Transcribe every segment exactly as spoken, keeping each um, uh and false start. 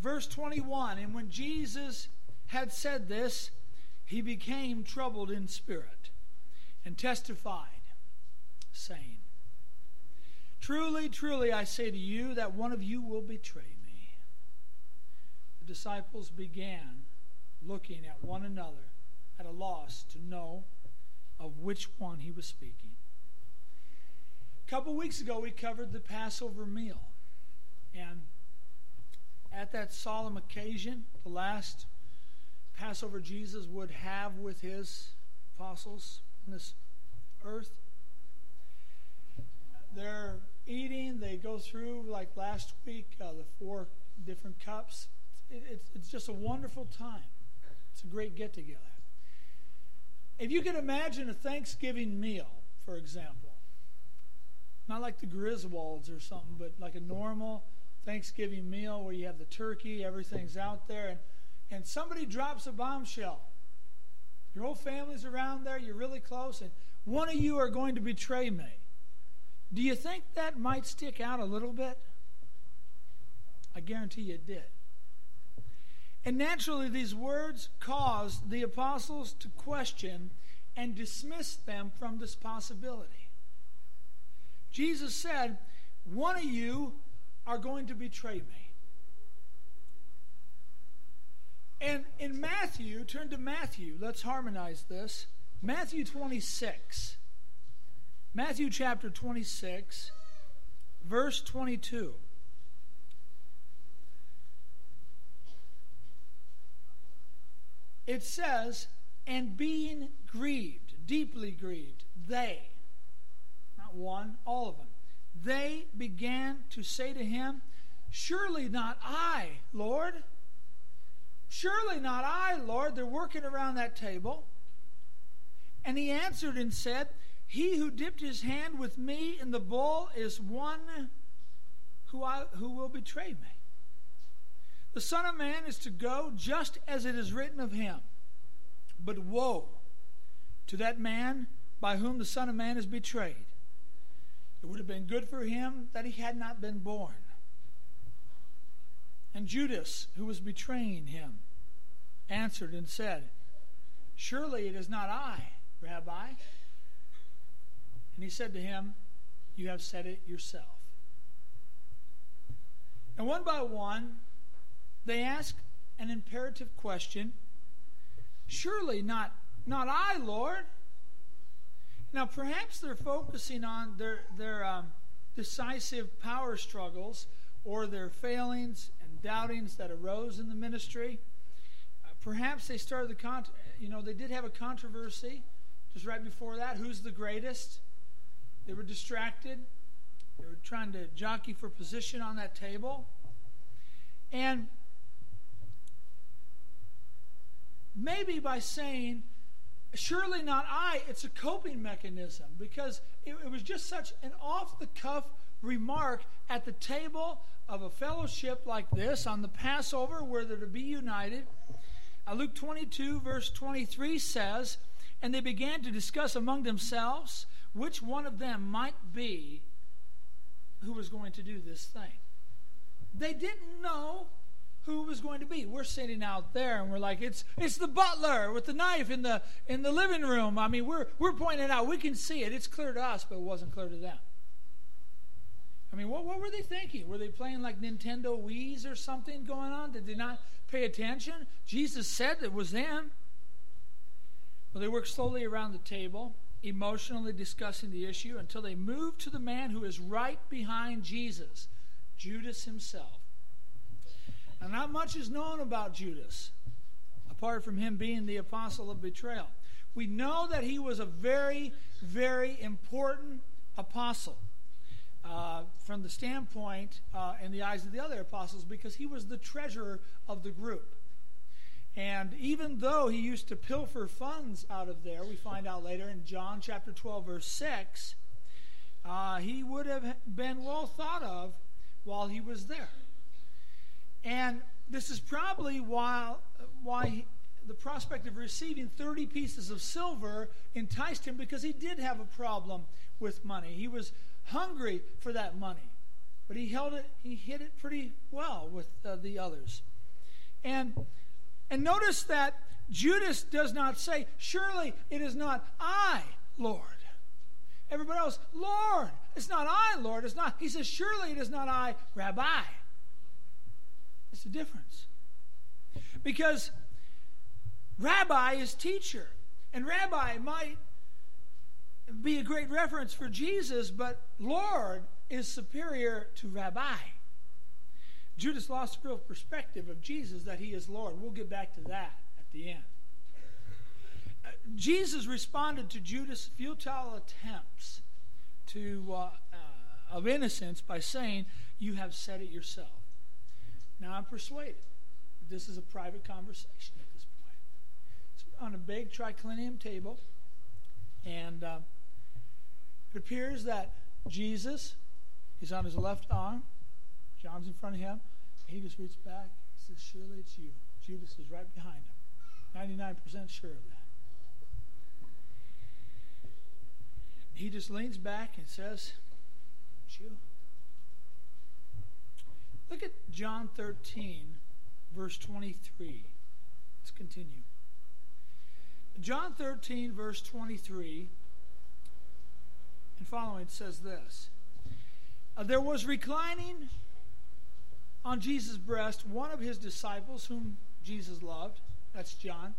verse twenty-one, and when Jesus had said this, he became troubled in spirit and testified, saying, Truly, truly, I say to you that one of you will betray me. The disciples began looking at one another at a loss to know of which one he was speaking. A couple weeks ago, we covered the Passover meal. And at that solemn occasion, the last Passover Jesus would have with his apostles on this earth, they're eating. They go through, like last week, uh, the four different cups. It, it's, it's just a wonderful time. It's a great get-together. If you could imagine a Thanksgiving meal, for example, not like the Griswolds or something, but like a normal Thanksgiving meal where you have the turkey, everything's out there, and, and somebody drops a bombshell. Your whole family's around there, you're really close, and one of you are going to betray me. Do you think that might stick out a little bit? I guarantee you it did. And naturally, these words caused the apostles to question and dismiss them from this possibility. Jesus said, one of you are going to betray me. And in Matthew, turn to Matthew. Let's harmonize this. Matthew twenty-six. Matthew chapter twenty-six, verse twenty-two. It says, and being grieved, deeply grieved, they, not one, all of them, they began to say to him, surely not I, Lord. Surely not I, Lord. They're working around that table. And he answered and said, he who dipped his hand with me in the bowl is one who, I, who will betray me. The Son of Man is to go just as it is written of him. But woe to that man by whom the Son of Man is betrayed. It would have been good for him that he had not been born. And Judas, who was betraying him, answered and said, surely it is not I, Rabbi. And he said to him, you have said it yourself. And one by one, they ask an imperative question. Surely not, not I, Lord. Now, perhaps they're focusing on their, their um, decisive power struggles or their failings and doubtings that arose in the ministry. Uh, perhaps they started the, con- you know, they did have a controversy just right before that. Who's the greatest? They were distracted. They were trying to jockey for position on that table. And maybe by saying, surely not I, it's a coping mechanism, because it, it was just such an off-the-cuff remark at the table of a fellowship like this on the Passover where they're to be united. Uh, Luke twenty-two verse twenty-three says, and they began to discuss among themselves which one of them might be who was going to do this thing. They didn't know who it was going to be. We're sitting out there and we're like, it's it's the butler with the knife in the in the living room. I mean, we're we're pointing it out. We can see it. It's clear to us, but it wasn't clear to them. I mean, what, what were they thinking? Were they playing like Nintendo Wii's or something going on? Did they not pay attention? Jesus said it was them. Well, they worked slowly around the table, emotionally discussing the issue until they moved to the man who is right behind Jesus, Judas himself. Now, not much is known about Judas, apart from him being the apostle of betrayal. We know that he was a very, very important apostle uh, from the standpoint uh, in the eyes of the other apostles, because he was the treasurer of the group. And even though he used to pilfer funds out of there, we find out later in John chapter twelve, verse six, uh, he would have been well thought of while he was there. And this is probably why, why he, the prospect of receiving thirty pieces of silver enticed him, because he did have a problem with money. He was hungry for that money, but he held it, he hid it pretty well with uh, the others. And, and notice that Judas does not say, surely it is not I, Lord. Everybody else, Lord, it's not I, Lord, it's not. He says, surely it is not I, Rabbi. It's the difference. Because Rabbi is teacher. And Rabbi might be a great reference for Jesus, but Lord is superior to Rabbi. Judas lost real perspective of Jesus, that he is Lord. We'll get back to that at the end. Uh, Jesus responded to Judas' futile attempts to uh, uh, of innocence by saying, you have said it yourself. Now I'm persuaded that this is a private conversation at this point. It's on a big triclinium table, and uh, it appears that Jesus is on his left arm. John's in front of him. He just reaches back. He says, surely it's you. Judas is right behind him. ninety-nine percent sure of that. He just leans back and says, it's you. Look at John thirteen, verse twenty-three. Let's continue. John thirteen, verse twenty-three and following says this. Uh, there was reclining on Jesus' breast one of his disciples whom Jesus loved. That's John.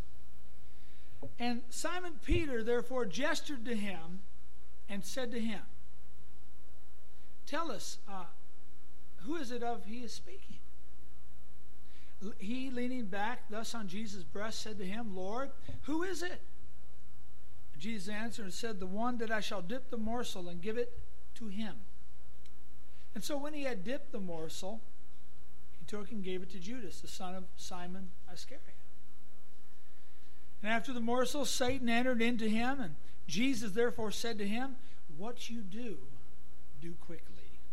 And Simon Peter therefore gestured to him and said to him, tell us, uh, who is it of he is speaking? He, leaning back thus on Jesus' breast, said to him, Lord, who is it? Jesus answered and said, the one that I shall dip the morsel and give it to him. And so when he had dipped the morsel, he took and gave it to Judas, the son of Simon Iscariot. And after the morsel, Satan entered into him, and Jesus therefore said to him, what you do, do quickly.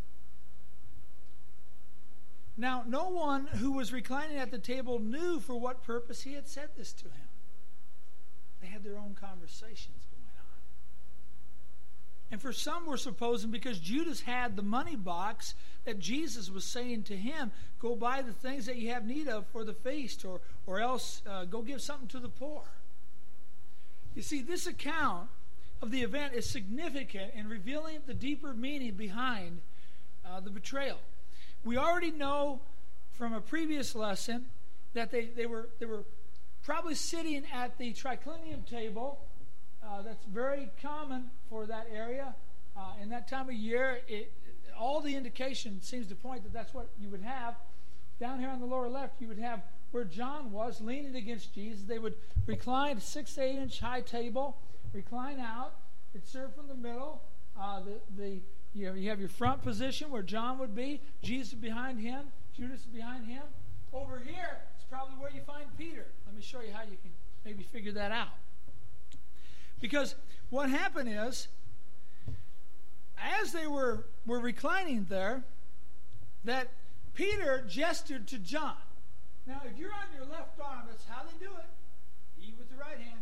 Now, no one who was reclining at the table knew for what purpose he had said this to him. They had their own conversations going on. And for some were supposing because Judas had the money box that Jesus was saying to him, go buy the things that you have need of for the feast, or, or else uh, go give something to the poor. You see, this account of the event is significant in revealing the deeper meaning behind uh, the betrayal. We already know from a previous lesson that they, they were they were probably sitting at the triclinium table. Uh, that's very common for that area. Uh, in that time of year, it, all the indication seems to point that that's what you would have. Down here on the lower left, you would have where John was, leaning against Jesus. They would recline a six to eight inch high table, recline out. It's served from the middle. Uh, the the You know, you have your front position where John would be, Jesus behind him, Judas behind him. Over here is probably where you find Peter. Let me show you how you can maybe figure that out. Because what happened is, as they were, were reclining there, that Peter gestured to John. Now, if you're on your left arm, that's how they do it. Eat with the right hand.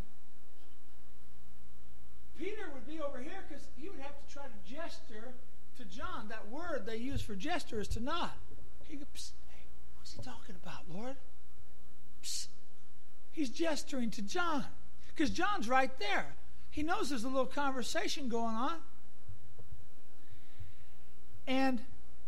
Peter would be over here because he would have to try to gesture to John. That word they use for gesture is to nod. He goes, psst, hey, what's he talking about, Lord? Psst. He's gesturing to John because John's right there. He knows there's a little conversation going on. And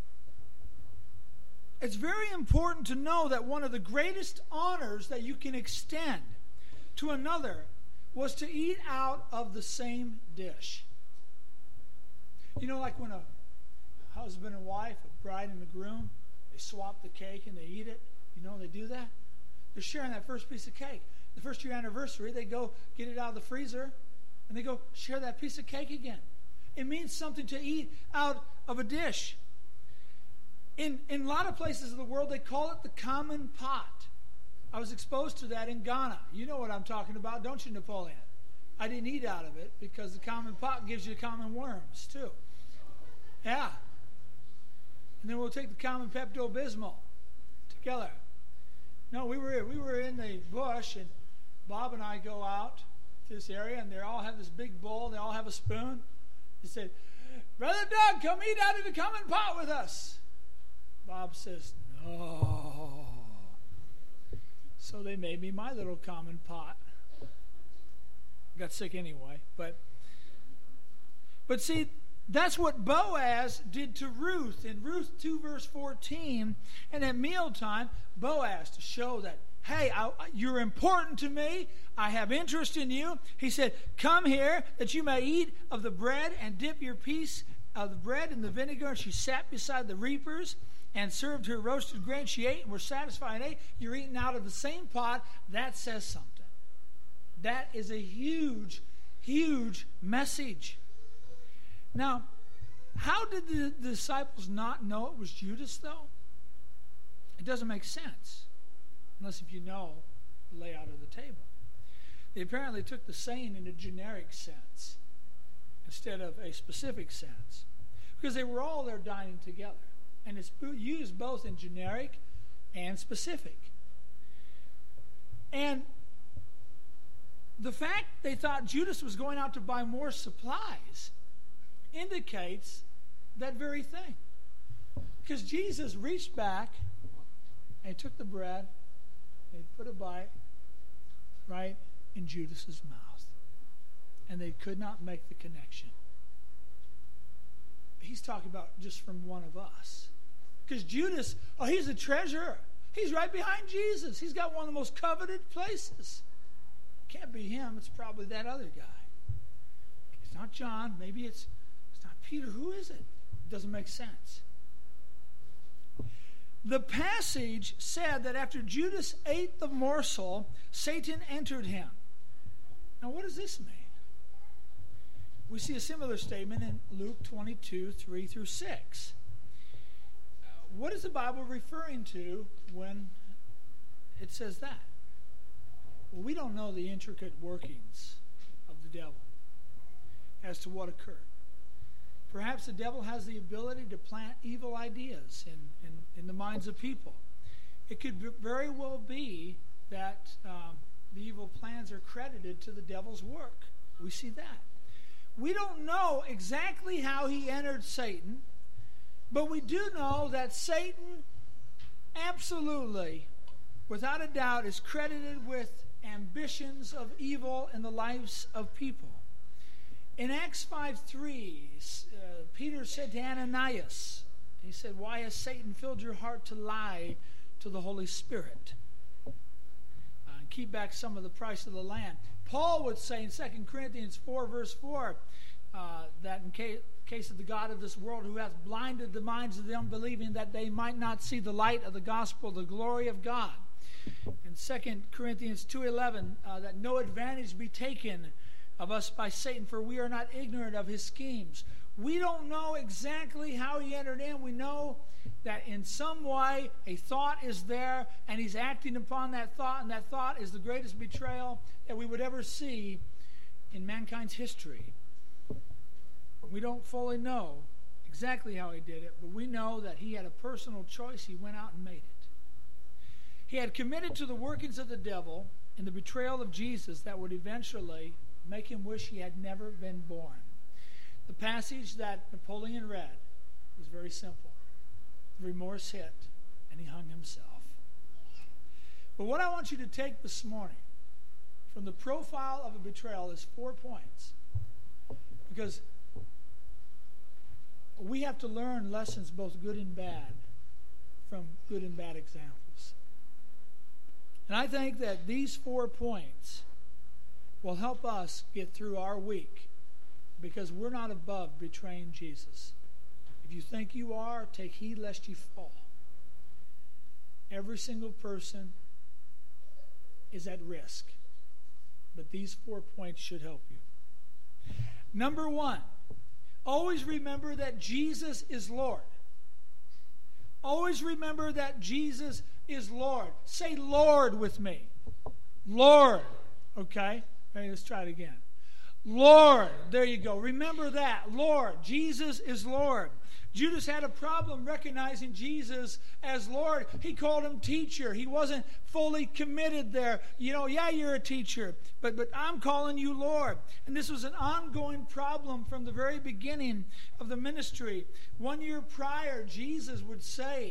it's very important to know that one of the greatest honors that you can extend to another was to eat out of the same dish. You know, like when a husband and wife, a bride and a groom, they swap the cake and they eat it. You know, they do that. They're sharing that first piece of cake. The first year anniversary, they go get it out of the freezer and they go share that piece of cake again. It means something to eat out of a dish. In, in a lot of places of the world, they call it the common pot. I was exposed to that in Ghana. You know what I'm talking about, don't you, Napoleon? I didn't eat out of it because the common pot gives you common worms, too. Yeah. And then we'll take the common Pepto-Bismol together. No, we were we were in the bush, and Bob and I go out to this area, and they all have this big bowl. They all have a spoon. He said, Brother Doug, come eat out of the common pot with us. Bob says, no. So they made me my little common pot. Got sick anyway, but but see, that's what Boaz did to Ruth in Ruth two verse fourteen. And at mealtime, Boaz, to show that, hey, I, you're important to me, I have interest in you, he said, come here that you may eat of the bread and dip your piece of the bread in the vinegar. And she sat beside the reapers and served her roasted grain. She ate and were satisfied and ate. You're eating out of the same pot. That says something. That is a huge, huge message. Now, how did the, the disciples not know it was Judas, though? It doesn't make sense, unless if you know the layout of the table. They apparently took the saying in a generic sense instead of a specific sense, because they were all there dining together. And it's used both in generic and specific. And the fact they thought Judas was going out to buy more supplies indicates that very thing. Because Jesus reached back and he took the bread and he put a bite right in Judas's mouth. And they could not make the connection. He's talking about just from one of us. Because Judas, oh, he's a treasurer. He's right behind Jesus. He's got one of the most coveted places. Can't be him. It's probably that other guy. It's not John. Maybe it's, it's not Peter. Who is it? It doesn't make sense. The passage said that after Judas ate the morsel, Satan entered him. Now, what does this mean? We see a similar statement in Luke twenty-two, three through six. What is the Bible referring to when it says that? Well, we don't know the intricate workings of the devil as to what occurred. Perhaps the devil has the ability to plant evil ideas in, in, in the minds of people. It could very well be that um, the evil plans are credited to the devil's work. We see that. We don't know exactly how he entered Satan, but we do know that Satan absolutely, without a doubt, is credited with ambitions of evil in the lives of people. In Acts five three, uh, Peter said to Ananias, he said, why has Satan filled your heart to lie to the Holy Spirit? Uh, and keep back some of the price of the land. Paul would say in Second Corinthians four, verse four, uh, that in case, case of the God of this world, who hath blinded the minds of the unbelieving, that they might not see the light of the gospel, the glory of God. In Second Corinthians two eleven, uh, that no advantage be taken of us by Satan, for we are not ignorant of his schemes. We don't know exactly how he entered in. We know that in some way a thought is there, and he's acting upon that thought, and that thought is the greatest betrayal that we would ever see in mankind's history. We don't fully know exactly how he did it, but we know that he had a personal choice. He went out and made it. He had committed to the workings of the devil in the betrayal of Jesus that would eventually make him wish he had never been born. The passage that Napoleon read was very simple. Remorse hit, and he hung himself. But what I want you to take this morning from the profile of a betrayal is four points. Because we have to learn lessons, both good and bad, from good and bad examples. And I think that these four points will help us get through our week, because we're not above betraying Jesus. If you think you are, take heed lest you fall. Every single person is at risk, but these four points should help you. Number one, always remember that Jesus is Lord. Always remember that Jesus is Lord. Say Lord with me. Lord. Okay? Ready, let's try it again. Lord. There you go. Remember that. Lord. Jesus is Lord. Judas had a problem recognizing Jesus as Lord. He called him teacher. He wasn't fully committed there. You know, yeah, you're a teacher, but, but I'm calling you Lord. And this was an ongoing problem from the very beginning of the ministry. One year prior, Jesus would say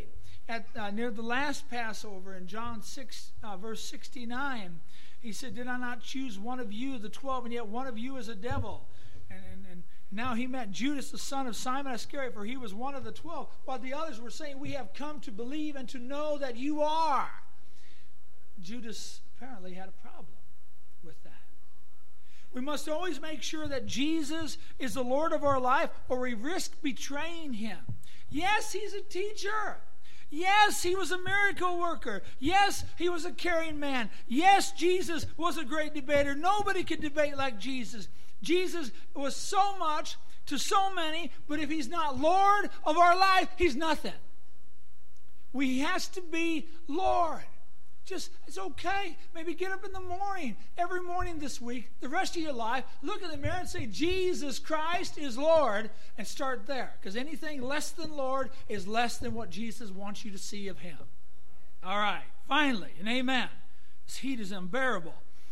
at uh, near the last Passover in John six, uh, verse sixty-nine. He said, "Did I not choose one of you, the twelve, and yet one of you is a devil?" And, and, and now he meant Judas, the son of Simon Iscariot, for he was one of the twelve, while the others were saying, "We have come to believe and to know that you are." Judas apparently had a problem with that. We must always make sure that Jesus is the Lord of our life, or we risk betraying him. Yes, he's a teacher. Yes, he was a miracle worker. Yes, he was a caring man. Yes, Jesus was a great debater. Nobody could debate like Jesus. Jesus was so much to so many, but if he's not Lord of our life, he's nothing. He has to be Lord. Just, it's okay. Maybe get up in the morning, every morning this week, the rest of your life, look in the mirror and say, "Jesus Christ is Lord," and start there. Because anything less than Lord is less than what Jesus wants you to see of him. All right, finally, and amen. This heat is unbearable.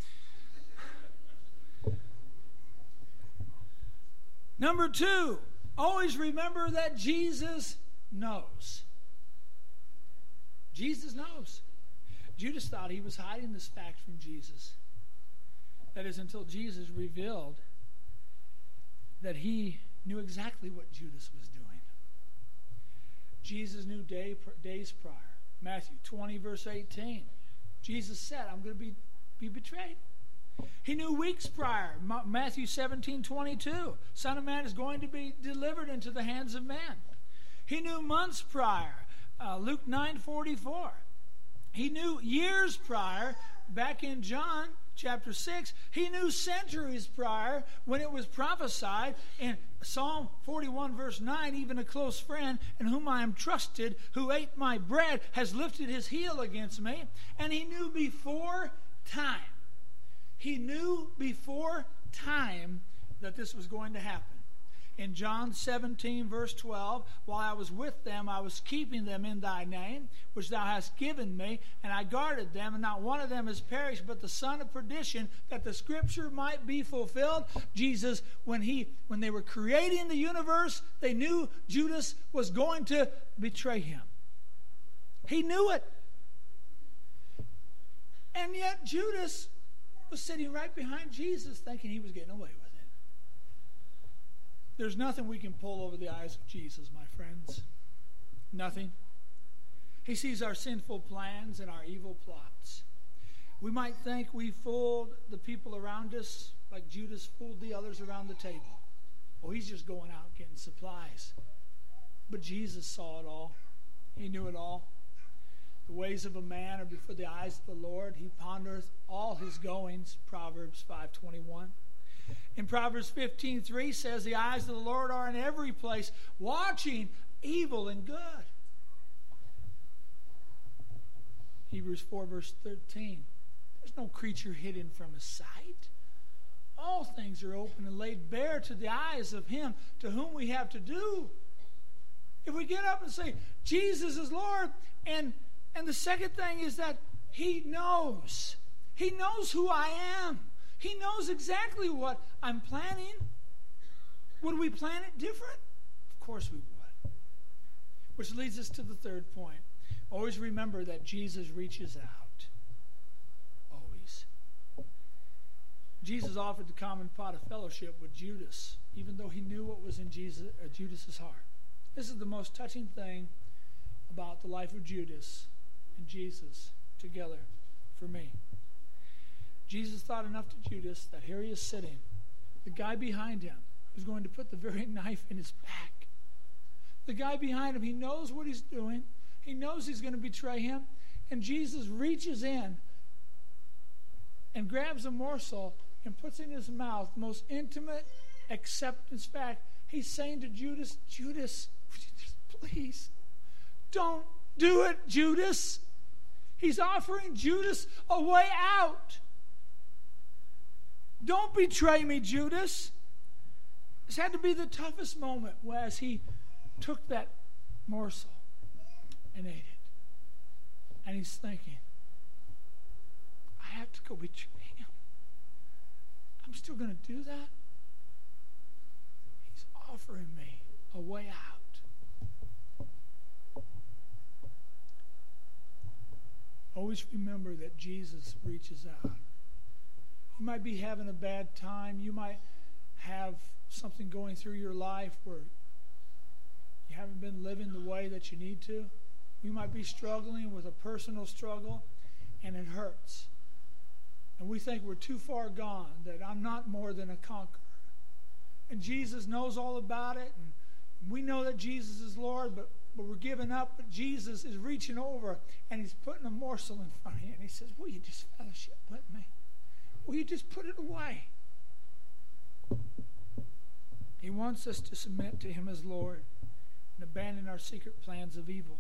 Number two, always remember that Jesus knows. Jesus knows. Judas thought he was hiding this fact from Jesus. That is, until Jesus revealed that he knew exactly what Judas was doing. Jesus knew day, days prior. Matthew twenty, verse eighteen. Jesus said, "I'm going to be, be betrayed." He knew weeks prior. Matthew seventeen, twenty-two. Son of Man is going to be delivered into the hands of men. He knew months prior. Uh, Luke nine, forty-four. He knew years prior, back in John chapter six. He knew centuries prior when it was prophesied in Psalm forty-one, verse nine, "Even a close friend in whom I am trusted, who ate my bread, has lifted his heel against me." And he knew before time. He knew before time that this was going to happen. In John seventeen, verse twelve, "While I was with them, I was keeping them in thy name, which thou hast given me, and I guarded them, and not one of them has perished, but the son of perdition, that the scripture might be fulfilled." Jesus, when he, when they were creating the universe, they knew Judas was going to betray him. He knew it. And yet Judas was sitting right behind Jesus, thinking he was getting away with it. There's nothing we can pull over the eyes of Jesus, my friends. Nothing. He sees our sinful plans and our evil plots. We might think we fooled the people around us like Judas fooled the others around the table. Oh, he's just going out getting supplies. But Jesus saw it all. He knew it all. The ways of a man are before the eyes of the Lord. He pondereth all his goings, Proverbs five twenty-one. In Proverbs fifteen, three says, "The eyes of the Lord are in every place, watching evil and good." Hebrews four, verse thirteen. "There's no creature hidden from his sight. All things are open and laid bare to the eyes of him to whom we have to do." If we get up and say, Jesus is Lord, and, and the second thing is that he knows. He knows who I am. He knows exactly what I'm planning. Would we plan it different? Of course we would. Which leads us to the third point. Always remember that Jesus reaches out. Always. Jesus offered the common pot of fellowship with Judas, even though he knew what was in Jesus, uh, Judas's heart. This is the most touching thing about the life of Judas and Jesus together for me. Jesus thought enough to Judas that here he is sitting, the guy behind him who's going to put the very knife in his back. The guy behind him, he knows what he's doing. He knows he's going to betray him. And Jesus reaches in and grabs a morsel and puts it in his mouth, the most intimate acceptance fact. He's saying to Judas, Judas, please, don't do it, Judas. He's offering Judas a way out. Don't betray me, Judas. This had to be the toughest moment as he took that morsel and ate it. And he's thinking, I have to go betray him. I'm still going to do that? He's offering me a way out. always remember that Jesus reaches out. You might be having a bad time. You might have something going through your life where you haven't been living the way that you need to. You might be struggling with a personal struggle, and it hurts. And we think we're too far gone, that I'm not more than a conqueror. And Jesus knows all about it, and we know that Jesus is Lord, but, but we're giving up. But Jesus is reaching over, and he's putting a morsel in front of you, and he says, will you just fellowship with me? Will you just put it away? He wants us to submit to him as Lord and abandon our secret plans of evil.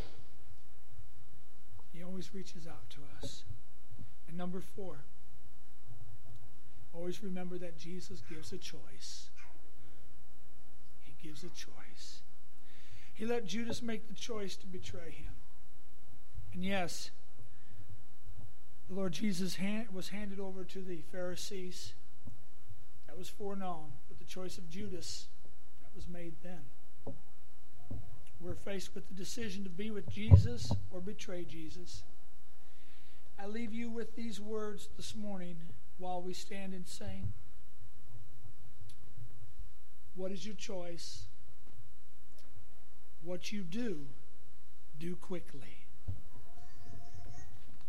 He always reaches out to us. And number four, always remember that Jesus gives a choice. He gives a choice. He let Judas make the choice to betray him. And yes, the Lord Jesus hand, was handed over to the Pharisees. That was foreknown. But the choice of Judas, that was made then. We're faced with the decision to be with Jesus or betray Jesus. I leave you with these words this morning while we stand and sing. What is your choice? What you do, do quickly.